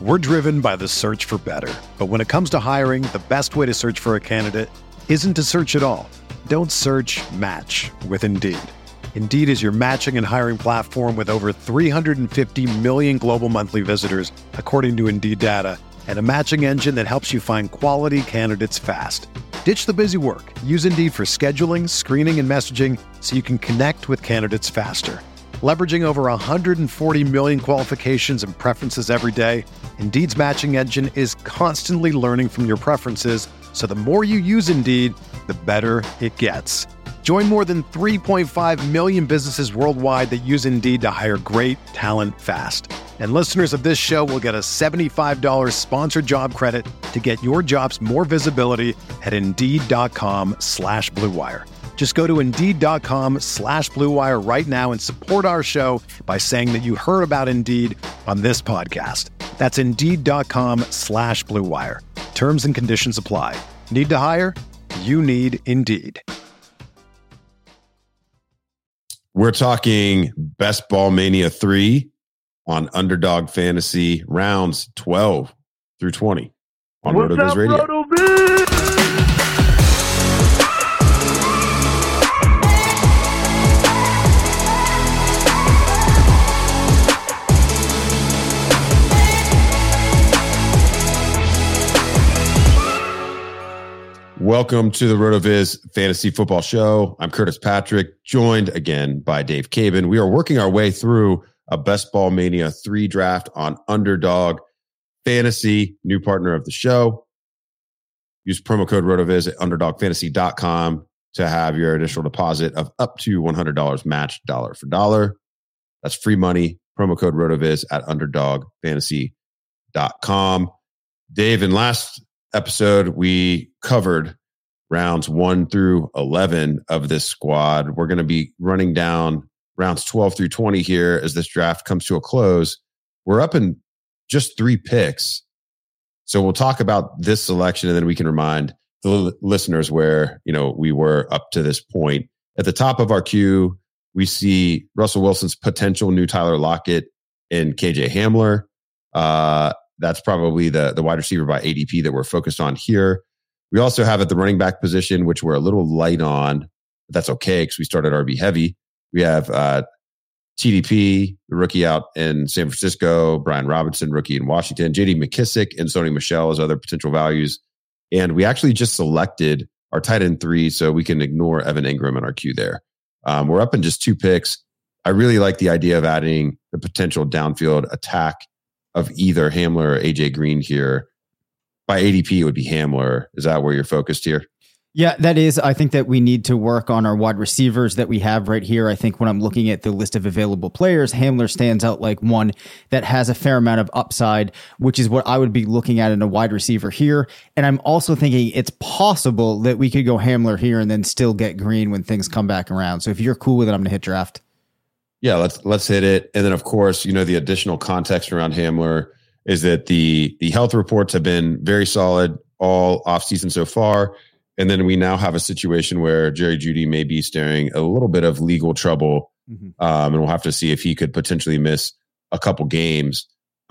We're driven by the search for better. But when it comes to hiring, the best way to search for a candidate isn't to search at all. Don't search, match with Indeed. Indeed is your matching and hiring platform with over 350 million global monthly visitors, according to Indeed data, and a matching engine that helps you find quality candidates fast. Ditch the busy work. Use Indeed for scheduling, screening, and messaging so you can connect with candidates faster. Leveraging over 140 million qualifications and preferences every day, Indeed's matching engine is constantly learning from your preferences, so the more you use Indeed, the better it gets. Join more than 3.5 million businesses worldwide that use Indeed to hire great talent fast. And listeners of this show will get a $75 sponsored job credit to get your jobs more visibility at Indeed.com/Blue Wire. Just go to Indeed.com/Blue Wire right now and support our show by saying that you heard about Indeed on this podcast. That's Indeed.com/Blue Wire. Terms and conditions apply. Need to hire? You need Indeed. We're talking Best Ball Mania 3 on Underdog Fantasy rounds 12 through 20 on RotoViz Radio. Welcome to the RotoViz Fantasy Football Show. I'm Curtis Patrick, joined again by Dave Cabin. We are working our way through a Best Ball Mania 3 draft on Underdog Fantasy, new partner of the show. Use promo code RotoViz at UnderdogFantasy.com to have your initial deposit of up to $100 matched dollar for dollar. That's free money. Promo code RotoViz at UnderdogFantasy.com. Dave, in last episode, we covered rounds 1 through 11 of this squad. We're going to be running down rounds 12 through 20 here as this draft comes to a close. We're up in just 3 picks. So we'll talk about this selection and then we can remind the listeners where, we were up to this point. At the top of our queue, we see Russell Wilson's potential new Tyler Lockett and KJ Hamler. That's probably the wide receiver by ADP that we're focused on here. We also have at the running back position, which we're a little light on, but that's okay because we started RB heavy. We have TDP, the rookie out in San Francisco, Brian Robinson, rookie in Washington, JD McKissick and Sony Michel as other potential values. And we actually just selected our tight end 3, so we can ignore Evan Ingram in our queue there. We're up in just 2 picks. I really like the idea of adding the potential downfield attack of either Hamler or AJ Green here. By ADP, it would be Hamler. Is that where you're focused here? Yeah, that is. I think that we need to work on our wide receivers that we have right here. I think when I'm looking at the list of available players, Hamler stands out like one that has a fair amount of upside, which is what I would be looking at in a wide receiver here. And I'm also thinking it's possible that we could go Hamler here and then still get Green when things come back around. So if you're cool with it, I'm going to hit draft. Yeah, let's hit it. And then, of course, the additional context around Hamler is that the health reports have been very solid all offseason so far. And then we now have a situation where Jerry Jeudy may be staring a little bit of legal trouble. And we'll have to see if he could potentially miss a couple games.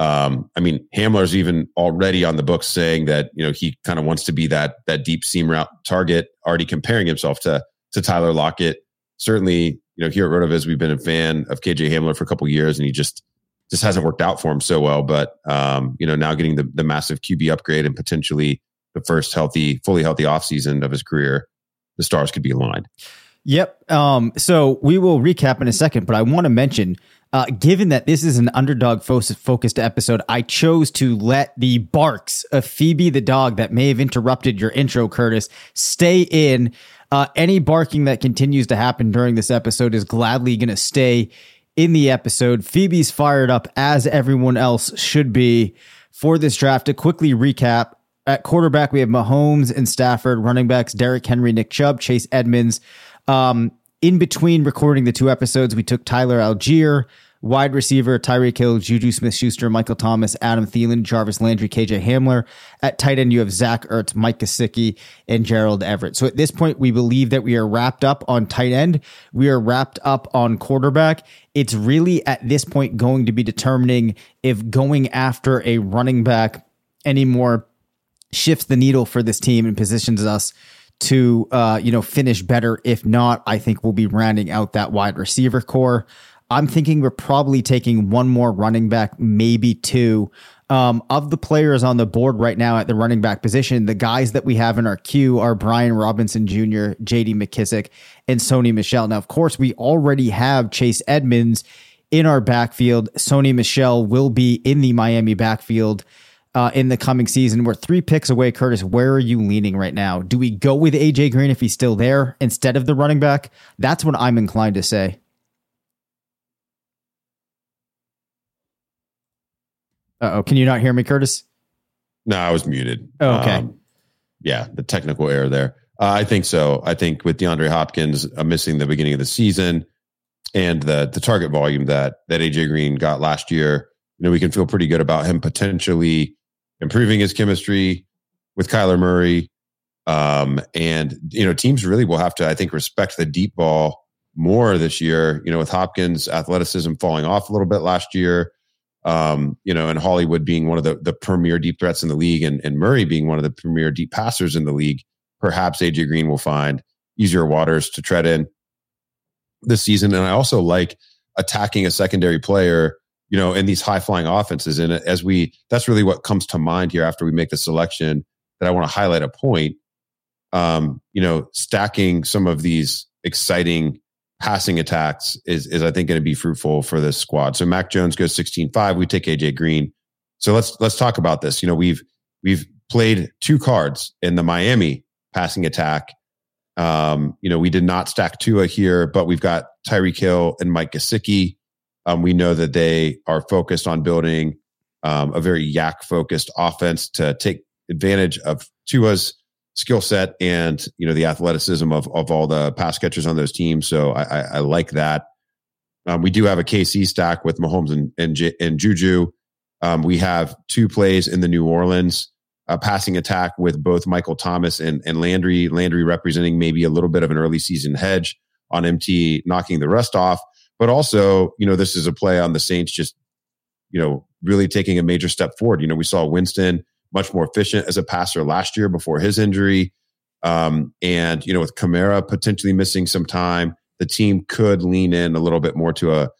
Hamler's even already on the books saying that, he kind of wants to be that deep seam route target, already comparing himself to Tyler Lockett. Certainly, here at RotoViz, we've been a fan of KJ Hamler for a couple of years, and he just hasn't worked out for him so well. But, now getting the massive QB upgrade and potentially the first fully healthy offseason of his career, the stars could be aligned. Yep. So we will recap in a second, but I want to mention, given that this is an underdog focused episode, I chose to let the barks of Phoebe the dog that may have interrupted your intro, Curtis, stay in. Any barking that continues to happen during this episode is gladly going to stay in the episode. Phoebe's fired up, as everyone else should be, for this draft. To quickly recap, at quarterback, we have Mahomes and Stafford. Running backs, Derrick Henry, Nick Chubb, Chase Edmonds. In between recording the 2 episodes, we took Tyler Algier, Wide receiver, Tyreek Hill, Juju Smith-Schuster, Michael Thomas, Adam Thielen, Jarvis Landry, KJ Hamler. At tight end, you have Zach Ertz, Mike Gesicki, and Gerald Everett. So at this point, we believe that we are wrapped up on tight end. We are wrapped up on quarterback. It's really at this point going to be determining if going after a running back anymore shifts the needle for this team and positions us to finish better. If not, I think we'll be rounding out that wide receiver core. I'm thinking we're probably taking one more running back, maybe two. Of the players on the board right now at the running back position, the guys that we have in our queue are Brian Robinson Jr., J.D. McKissic, and Sony Michel. Now, of course, we already have Chase Edmonds in our backfield. Sony Michel will be in the Miami backfield in the coming season. We're 3 picks away. Curtis, where are you leaning right now? Do we go with AJ Green if he's still there instead of the running back? That's what I'm inclined to say. Uh-oh, can you not hear me, Curtis? No, I was muted. Oh, okay. Yeah, the technical error there. I think so. I think with DeAndre Hopkins missing the beginning of the season and the target volume that AJ Green got last year, we can feel pretty good about him potentially improving his chemistry with Kyler Murray. And teams really will have to, I think, respect the deep ball more this year, with Hopkins' athleticism falling off a little bit last year. And Hollywood being one of the premier deep threats in the league and Murray being one of the premier deep passers in the league, perhaps AJ Green will find easier waters to tread in this season. And I also like attacking a secondary player, in these high flying offenses. And that's really what comes to mind here after we make the selection, that I want to highlight a point, stacking some of these exciting passing attacks is I think going to be fruitful for this squad. So Mac Jones goes 16-5. We take AJ Green. So let's talk about this. We've played 2 cards in the Miami passing attack. We did not stack Tua here, but we've got Tyreek Hill and Mike Gesicki. We know that they are focused on building a very yak focused offense to take advantage of Tua's skill set and the athleticism of all the pass catchers on those teams. So I like that. We do have a KC stack with Mahomes and Juju. We have 2 plays in the New Orleans passing attack with both Michael Thomas and Landry. Landry representing maybe a little bit of an early season hedge on MT knocking the rust off. But also, this is a play on the Saints just, really taking a major step forward. We saw Winston much more efficient as a passer last year before his injury. And, with Kamara potentially missing some time, the team could lean in a little bit more to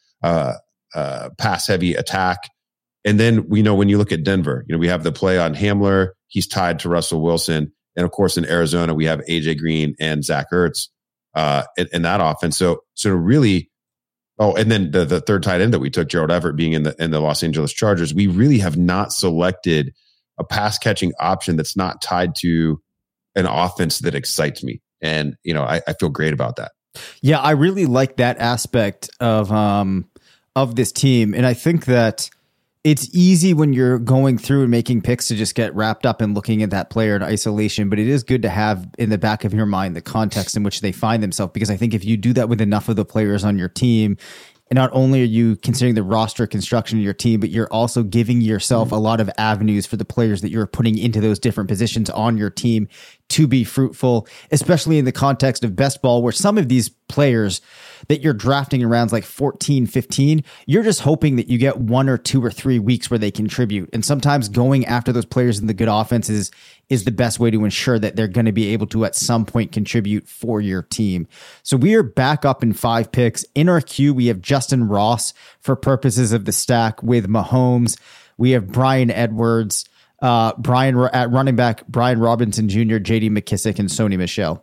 a pass-heavy attack. And then, when you look at Denver, we have the play on Hamler. He's tied to Russell Wilson. And, of course, in Arizona, we have A.J. Green and Zach Ertz in that offense. So really, and then the third tight end that we took, Gerald Everett, being in the Los Angeles Chargers, we really have not selected a pass catching option that's not tied to an offense that excites me. And, I feel great about that. Yeah, I really like that aspect of this team. And I think that it's easy when you're going through and making picks to just get wrapped up in looking at that player in isolation. But it is good to have in the back of your mind the context in which they find themselves, because I think if you do that with enough of the players on your team, and not only are you considering the roster construction of your team, but you're also giving yourself a lot of avenues for the players that you're putting into those different positions on your team to be fruitful, especially in the context of best ball, where some of these players that you're drafting in rounds like 14, 15, you're just hoping that you get 1 or 2 or 3 weeks where they contribute. And sometimes going after those players in the good offenses is the best way to ensure that they're going to be able to at some point contribute for your team. So we are back up in 5 picks. In our queue, we have Justin Ross for purposes of the stack with Mahomes. We have Brian Edwards, Brian at running back, Brian Robinson Jr., J.D. McKissic, and Sony Michel.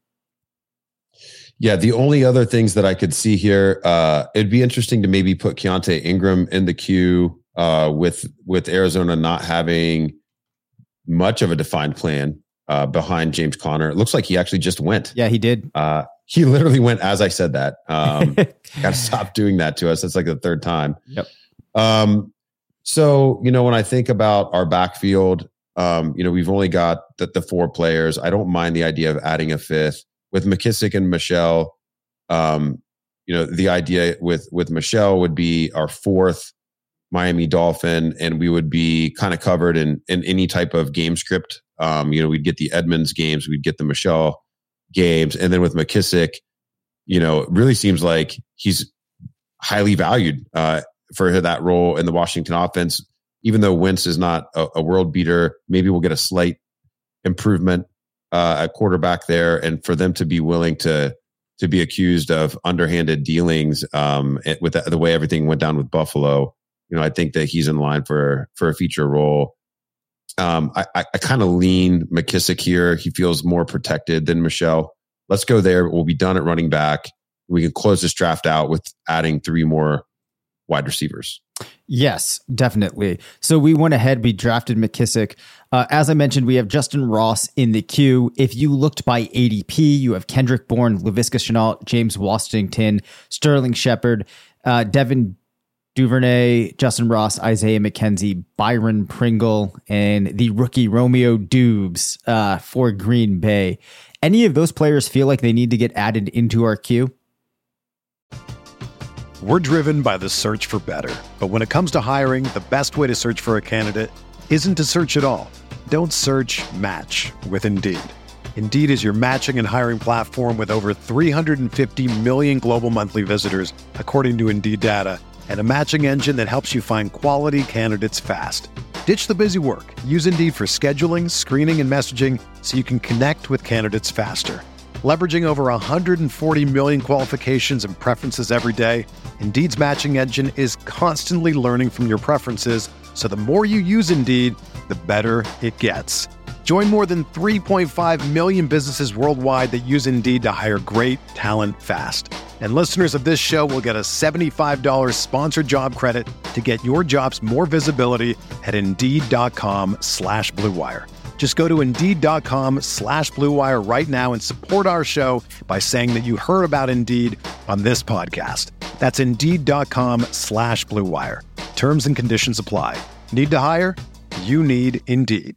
Yeah, the only other things that I could see here, it'd be interesting to maybe put Keontae Ingram in the queue with Arizona not having much of a defined plan behind James Conner. It looks like he actually just went. Yeah, he did. He literally went as I said that. Got to stop doing that to us. That's like the 3rd time. Yep. So, when I think about our backfield, we've only got the 4 players. I don't mind the idea of adding a 5th. With McKissic and Michel, the idea with Michelle would be our fourth Miami Dolphin, and we would be kind of covered in any type of game script. We'd get the Edmonds games, we'd get the Michelle games, and then with McKissic, it really seems like he's highly valued for that role in the Washington offense. Even though Wentz is not a world beater, maybe we'll get a slight improvement at quarterback there, and for them to be willing to be accused of underhanded dealings with the way everything went down with Buffalo. I think that he's in line for a feature role. I kind of lean McKissic here. He feels more protected than Michelle. Let's go there. We'll be done at running back. We can close this draft out with adding 3 more wide receivers. Yes, definitely. So we went ahead, we drafted McKissic. As I mentioned, we have Justin Ross in the queue. If you looked by ADP, you have Kendrick Bourne, Laviska Shenault, James Washington, Sterling Shepard, Devin Duvernay, Justin Ross, Isaiah McKenzie, Byron Pringle, and the rookie Romeo Dubes for Green Bay. Any of those players feel like they need to get added into our queue? We're driven by the search for better. But when it comes to hiring, the best way to search for a candidate isn't to search at all. Don't search, match with Indeed. Indeed is your matching and hiring platform with over 350 million global monthly visitors, according to Indeed data, and a matching engine that helps you find quality candidates fast. Ditch the busy work. Use Indeed for scheduling, screening, and messaging so you can connect with candidates faster. Leveraging over 140 million qualifications and preferences every day, Indeed's matching engine is constantly learning from your preferences, so the more you use Indeed, the better it gets. Join more than 3.5 million businesses worldwide that use Indeed to hire great talent fast. And listeners of this show will get a $75 sponsored job credit to get your jobs more visibility at Indeed.com/Blue Wire. Just go to Indeed.com/Blue Wire right now and support our show by saying that you heard about Indeed on this podcast. That's Indeed.com/Blue Wire. Terms and conditions apply. Need to hire? You need Indeed.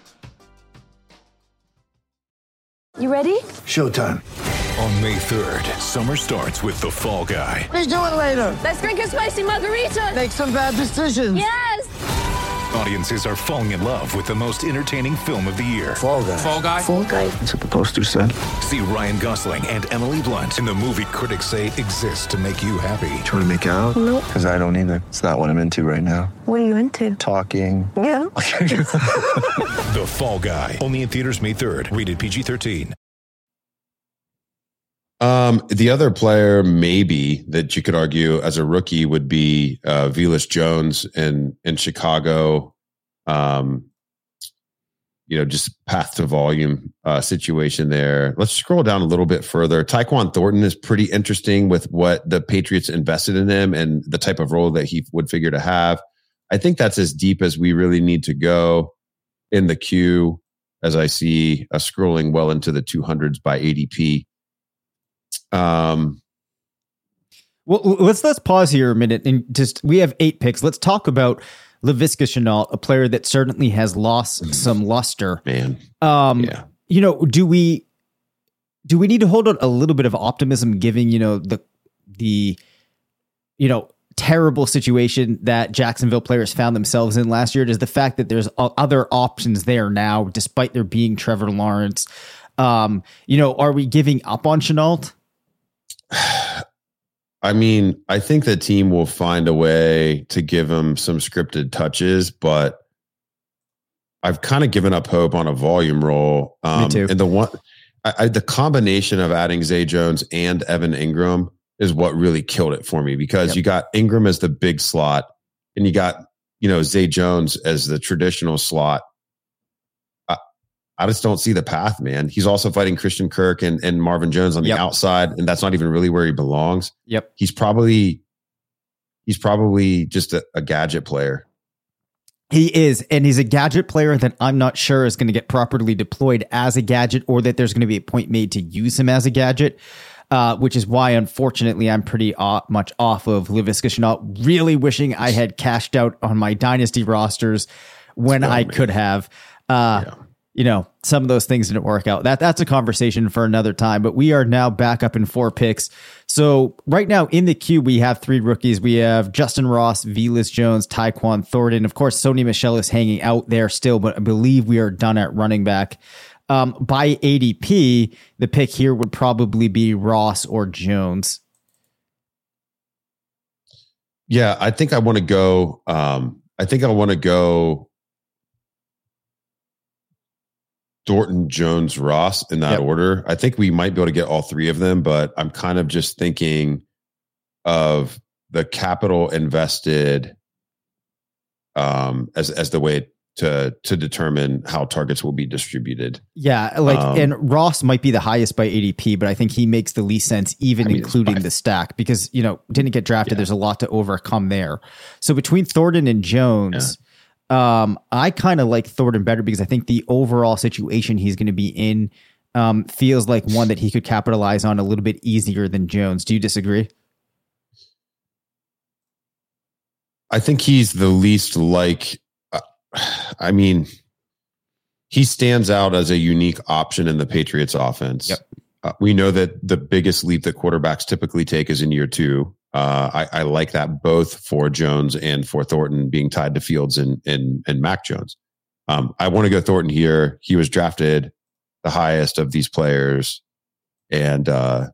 You ready? Showtime. On May 3rd, summer starts with The Fall Guy. Let's do it later. Let's drink a spicy margarita. Make some bad decisions. Yes! Audiences are falling in love with the most entertaining film of the year. Fall Guy. Fall Guy? Fall guy. That's what the poster said. See Ryan Gosling and Emily Blunt in the movie critics say exists to make you happy. Trying to make it out? Nope. Because I don't either. It's not what I'm into right now. What are you into? Talking. Yeah. The Fall Guy. Only in theaters May 3rd. Rated PG-13. The other player maybe that you could argue as a rookie would be Velus Jones in Chicago. Just path to volume situation there. Let's scroll down a little bit further. Tyquan Thornton is pretty interesting with what the Patriots invested in him and the type of role that he would figure to have. I think that's as deep as we really need to go in the queue, as I see scrolling well into the 200s by ADP. Well, let's pause here a minute and we have 8 picks. Let's talk about Laviska Shenault, a player that certainly has lost some luster. Man. Yeah. Do we need to hold out a little bit of optimism given, the terrible situation that Jacksonville players found themselves in last year? Does the fact that there's other options there now, despite there being Trevor Lawrence, are we giving up on Shenault? I mean, I think the team will find a way to give him some scripted touches, but I've kind of given up hope on a volume role. Me too. And the combination of adding Zay Jones and Evan Ingram is what really killed it for me, because you got Ingram as the big slot and you got, Zay Jones as the traditional slot. I just don't see the path, man. He's also fighting Christian Kirk and Marvin Jones on the outside, and that's not even really where he belongs. Yep. He's probably just a gadget player. He is, and he's a gadget player that I'm not sure is going to get properly deployed as a gadget, or that there's going to be a point made to use him as a gadget, which is why, unfortunately, I'm pretty much off of Laviska Shenault, really wishing I had cashed out on my dynasty rosters when I could have. some of those things didn't work out. That's a conversation for another time, but we are now back up in 4 picks. So right now in the queue, we have 3 rookies. We have Justin Ross, Velus Jones, Tyquan Thornton. Of course, Sony Michel is hanging out there still, but I believe we are done at running back. By ADP, the pick here would probably be Ross or Jones. Yeah, I think I want to go. Thornton, Jones, Ross in that order. I think we might be able to get all 3 of them, but I'm kind of just thinking of the capital invested as the way to determine how targets will be distributed. Yeah, and Ross might be the highest by ADP, but I think he makes the least sense, including the stack, because didn't get drafted. Yeah. There's a lot to overcome there. So between Thornton and Jones. Yeah. I kind of like Thornton better because I think the overall situation he's going to be in feels like one that he could capitalize on a little bit easier than Jones. Do you disagree? I think he's the least he stands out as a unique option in the Patriots offense. Yep. We know that the biggest leap that quarterbacks typically take is in year 2. I like that both for Jones and for Thornton being tied to Fields and Mac Jones. I want to go Thornton here. He was drafted the highest of these players. And,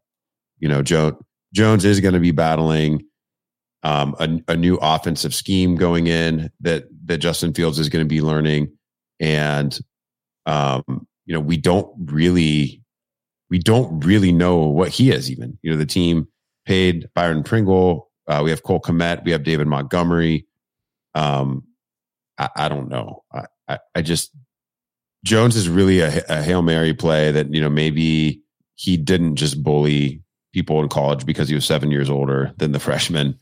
Jones is going to be battling a new offensive scheme going in that Justin Fields is going to be learning. And, we don't really know what he is even. The team paid Byron Pringle. We have Cole Kmet. We have David Montgomery. I don't know. I just, Jones is really a Hail Mary play that, maybe he didn't just bully people in college because he was 7 years older than the freshman.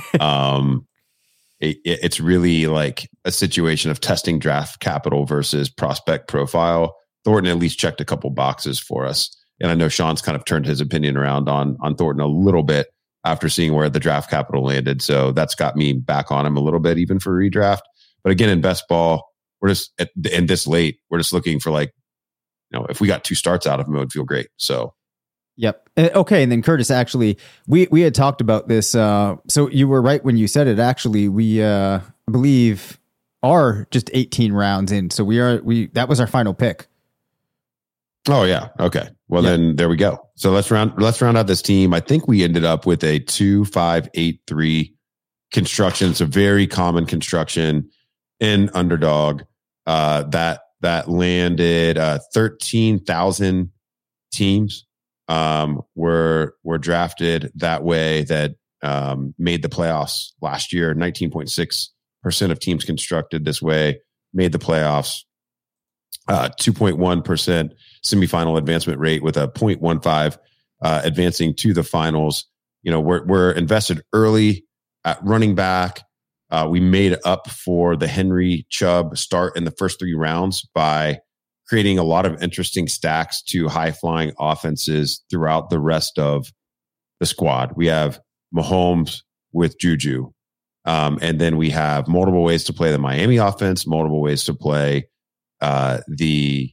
It's really like a situation of testing draft capital versus prospect profile. Thornton at least checked a couple boxes for us. And I know Sean's kind of turned his opinion around on Thornton a little bit after seeing where the draft capital landed. So that's got me back on him a little bit, even for redraft. But again, in best ball, we're just in this late, we're just looking for if we got 2 starts out of him, it would feel great. So, yep. Okay. And then Curtis, actually, we had talked about this. So you were right when you said it. Actually, we I believe are just 18 rounds in. So that was our final pick. Oh yeah. Okay. Well, then there we go. So let's round out this team. I think we ended up with a 2-5-8-3 construction. It's a very common construction in Underdog that landed 13,000 teams were drafted that way that made the playoffs last year. 19.6% of teams constructed this way made the playoffs. 2.1% semifinal advancement rate with a 0.15 advancing to the finals. We're invested early at running back. We made up for the Henry Chubb start in the first 3 rounds by creating a lot of interesting stacks to high flying offenses throughout the rest of the squad. We have Mahomes with Juju. And then we have multiple ways to play the Miami offense, multiple ways to play the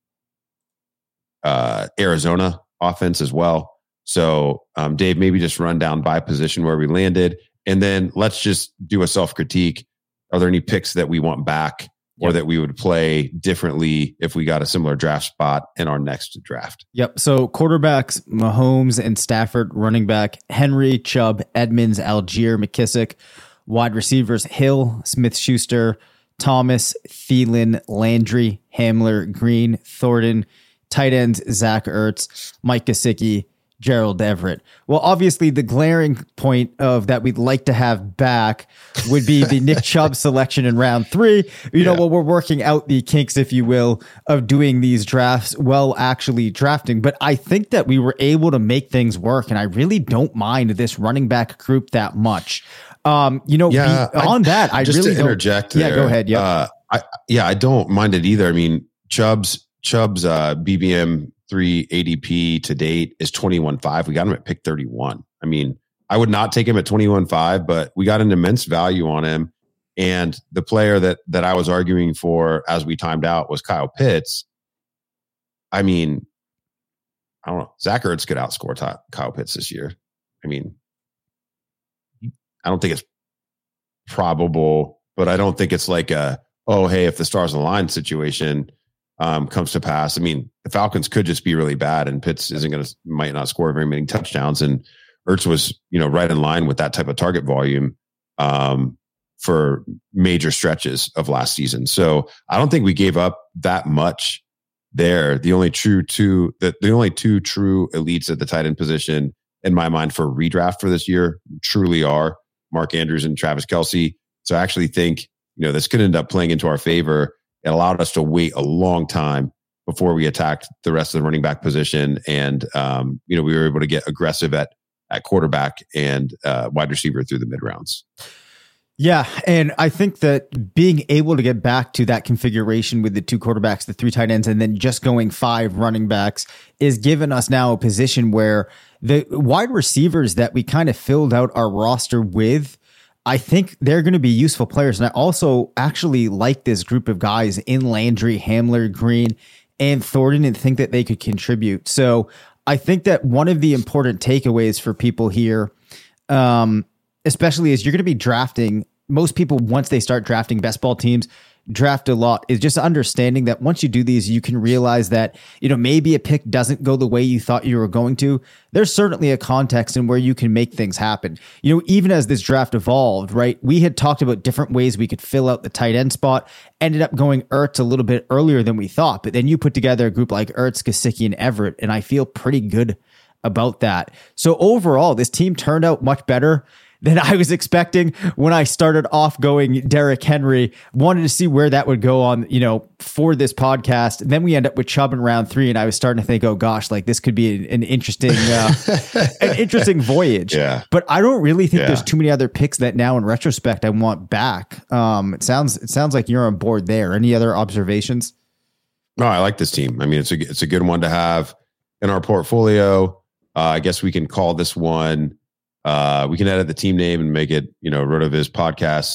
Arizona offense as well. So, Dave, maybe just run down by position where we landed, and then let's just do a self-critique. Are there any picks that we want back or that we would play differently if we got a similar draft spot in our next draft? Yep. So quarterbacks, Mahomes and Stafford. Running back, Henry, Chubb, Edmonds, Algier, McKissick. Wide receivers, Hill, Smith-Schuster, Thomas, Thielen, Landry, Hamler, Green, Thornton. Tight ends, Zach Ertz, Mike Gesicki, Gerald Everett. Well, obviously the glaring point of that we'd like to have back would be the Nick Chubb selection in round 3. You know, we're working out the kinks, if you will, of doing these drafts while actually drafting. But I think that we were able to make things work, and I really don't mind this running back group that much. I really to interject there. Yeah, go ahead. Yeah. I don't mind it either. I mean, Chubb's BBM 3 ADP to date is 21.5. We got him at pick 31. I mean, I would not take him at 21.5, but we got an immense value on him. And the player that I was arguing for as we timed out was Kyle Pitts. I mean, I don't know. Zach Ertz could outscore Kyle Pitts this year. I mean, I don't think it's probable, but I don't think it's like a, oh, hey, if the stars align situation comes to pass. I mean, the Falcons could just be really bad and Pitts might not score very many touchdowns. And Ertz was, right in line with that type of target volume for major stretches of last season. So I don't think we gave up that much there. The only two true elites at the tight end position in my mind for redraft for this year truly are Mark Andrews and Travis Kelce. So I actually think, this could end up playing into our favor. It allowed us to wait a long time before we attacked the rest of the running back position. And, we were able to get aggressive at quarterback and wide receiver through the mid rounds. Yeah. And I think that being able to get back to that configuration with the 2 quarterbacks, the 3 tight ends, and then just going 5 running backs is giving us now a position where the wide receivers that we kind of filled out our roster with, I think they're going to be useful players. And I also actually like this group of guys in Landry, Hamler, Green, and Thornton, and think that they could contribute. So I think that one of the important takeaways for people here, especially as you're going to be drafting, most people, once they start drafting best ball teams, draft a lot, is just understanding that once you do these, you can realize that, maybe a pick doesn't go the way you thought you were going to. There's certainly a context in where you can make things happen. Even as this draft evolved, right? We had talked about different ways we could fill out the tight end spot, ended up going Ertz a little bit earlier than we thought, but then you put together a group like Ertz, Gesicki, and Everett, and I feel pretty good about that. So overall, this team turned out much better than I was expecting when I started off going Derrick Henry. Wanted to see where that would go on, for this podcast. And then we end up with Chubb in round 3, and I was starting to think, oh gosh, like this could be an interesting, an interesting voyage. Yeah. But I don't really think there's too many other picks that now in retrospect I want back. It sounds like you're on board there. Any other observations? No, I like this team. I mean, it's a good one to have in our portfolio. I guess we can call this one. We can edit the team name and make it, RotoViz podcast,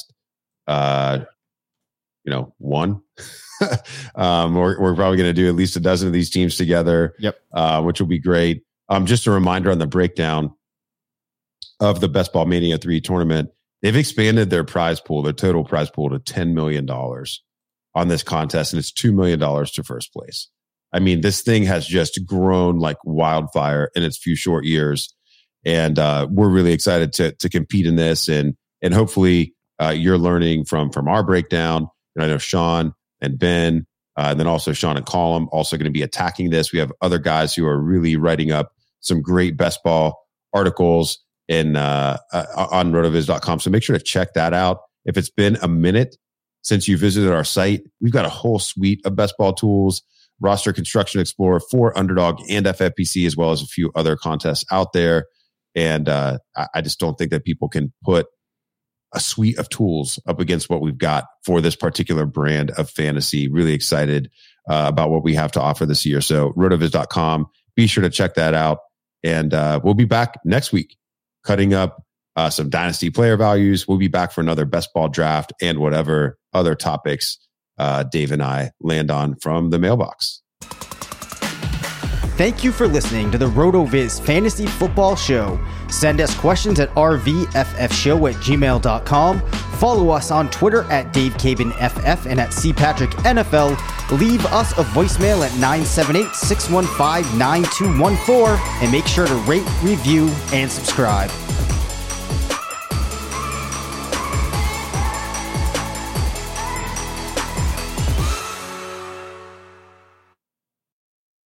1. We're probably going to do at least a dozen of these teams together. Yep. Which will be great. Just a reminder on the breakdown of the Best Ball Mania 3 tournament. They've expanded their total prize pool to $10 million on this contest, and it's $2 million to first place. I mean, this thing has just grown like wildfire in its few short years. And we're really excited to compete in this, and hopefully you're learning from our breakdown. And I know Sean and Ben, and then also Sean and Colum also going to be attacking this. We have other guys who are really writing up some great best ball articles on rotoviz.com. So make sure to check that out. If it's been a minute since you visited our site, we've got a whole suite of best ball tools, roster construction explorer for Underdog and FFPC, as well as a few other contests out there. And I just don't think that people can put a suite of tools up against what we've got for this particular brand of fantasy. Really excited about what we have to offer this year. So rotoviz.com, be sure to check that out. And we'll be back next week cutting up some dynasty player values. We'll be back for another best ball draft and whatever other topics Dave and I land on from the mailbox. Thank you for listening to the RotoViz Fantasy Football Show. Send us questions at rvffshow@gmail.com. Follow us on Twitter at DaveCabanFF and at CPatrickNFL. Leave us a voicemail at 978-615-9214 and make sure to rate, review, and subscribe.